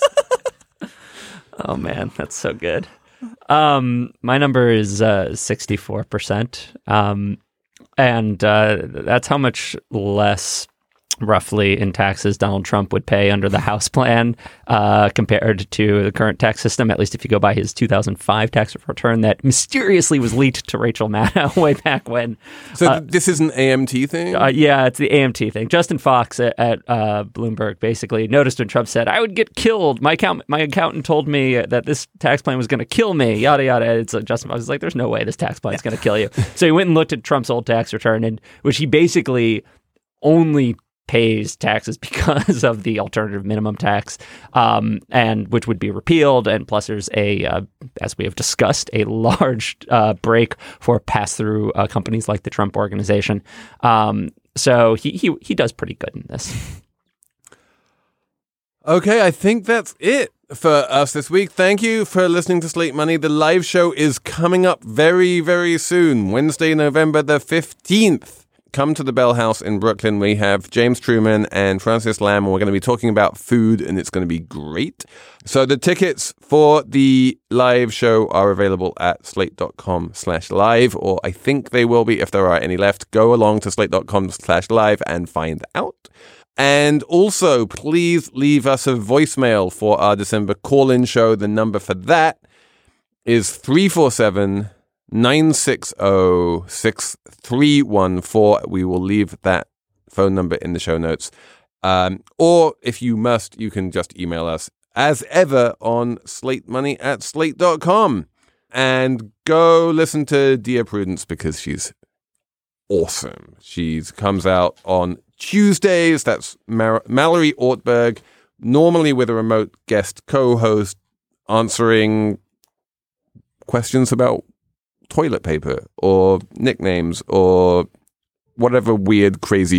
Oh man, that's so good. Um, my number is uh, sixty-four percent. Um, and uh, that's how much less roughly in taxes Donald Trump would pay under the House plan uh, compared to the current tax system, at least if you go by his two thousand five tax return that mysteriously was leaked to Rachel Maddow way back when. So Uh, this is an A M T thing? Uh, yeah, it's the A M T thing. Justin Fox at, at uh, Bloomberg basically noticed when Trump said, I would get killed. My account, my accountant told me that this tax plan was going to kill me, yada, yada. It's uh, Justin Fox was like, there's no way this tax plan is going to kill you. So he went and looked at Trump's old tax return, and which he basically only pays taxes because of the alternative minimum tax, um, and which would be repealed. And plus, there's a, uh, as we have discussed, a large uh, break for pass-through uh, companies like the Trump Organization. Um, so he he he does pretty good in this. Okay, I think that's it for us this week. Thank you for listening to Slate Money. The live show is coming up very, very soon, Wednesday, November the fifteenth. Come to the Bell House in Brooklyn. We have James Truman and Francis Lam, and we're going to be talking about food, and it's going to be great. So the tickets for the live show are available at slate.com slash live, or I think they will be if there are any left. Go along to slate.com slash live and find out. And also, please leave us a voicemail for our December call-in show. The number for that is three four seven, nine six zero, six three one four. We will leave that phone number in the show notes. Um, or if you must, you can just email us as ever on slatemoney at slate dot com. And go listen to Dear Prudence because she's awesome. She comes out on Tuesdays. That's Mar- Mallory Ortberg, normally with a remote guest co-host answering questions about toilet paper or nicknames or whatever weird, crazy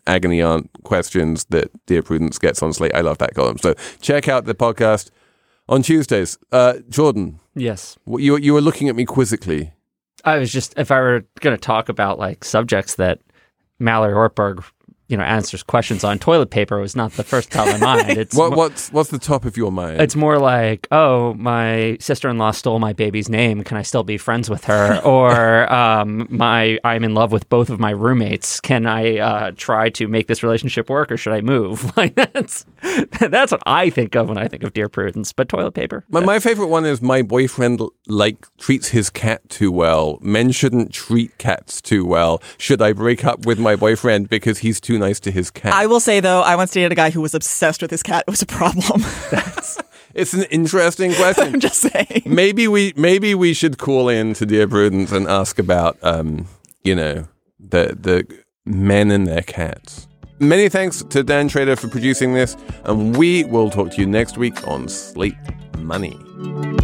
agony aunt questions that Dear Prudence gets on Slate. I love that column. So check out the podcast on Tuesdays. Uh, Jordan. Yes. You, you were looking at me quizzically. I was just, if I were going to talk about like subjects that Mallory Ortberg, you know, answers questions on, toilet paper was not the first top of my mind. It's what, mo- what's what's the top of your mind? It's more like, oh, my sister-in-law stole my baby's name. Can I still be friends with her? Or um, my I'm in love with both of my roommates. Can I uh, try to make this relationship work, or should I move? Like that's that's what I think of when I think of Dear Prudence. But toilet paper. My, my favorite one is my boyfriend like treats his cat too well. Men shouldn't treat cats too well. Should I break up with my boyfriend because he's too nice to his cat? I will say, though, I once dated a guy who was obsessed with his cat. It was a problem. It's an interesting question. I'm just saying. Maybe we maybe we should call in to Dear Prudence and ask about, um, you know, the the men and their cats. Many thanks to Dan Trader for producing this, and we will talk to you next week on Slate Money.